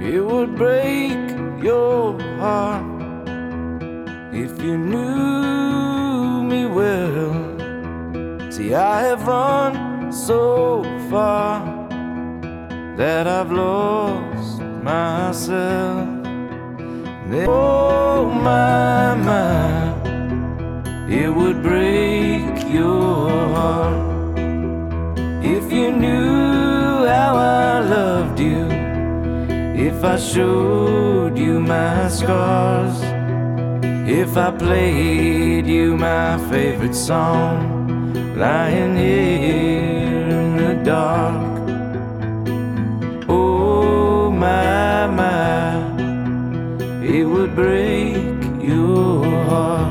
It would break your heart if you knew me well. See, I have run so far that I've lost myself. Oh my, it would break your heart if you knew how I loved you. If I showed you my scars, if I played you my favorite song, lying here in the dark. Oh my, it would break your heart.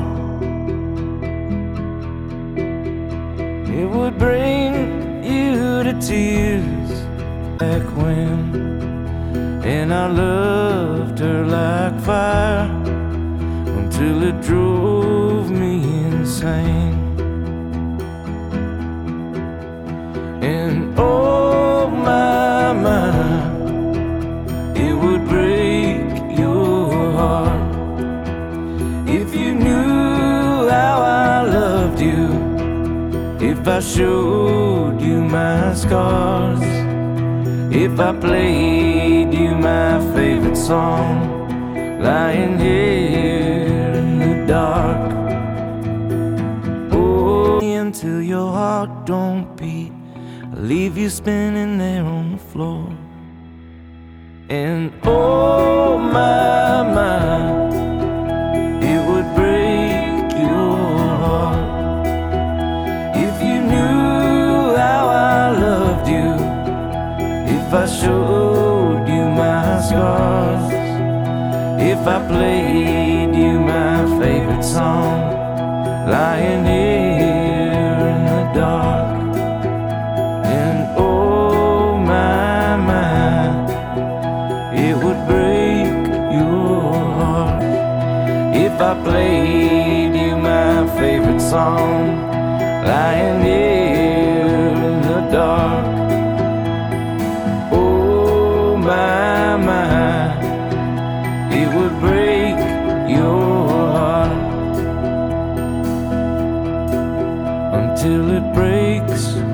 It would bring you to tears back when, and I loved her like fire until it drove me insane. And oh my, it would break your heart if you knew how I loved you. If I showed you my scars, if I played you my favorite song, lying here in the dark. Oh, until your heart don't beat, I'll leave you spinning there on the floor. And oh my, it would break your heart if you knew how I loved you. If I showed you my scars, if I played you my favorite song, lying here in the dark. And oh my, it would break your heart if I played you my favorite song, lying here in the dark. Oh my, it would break your heart until it breaks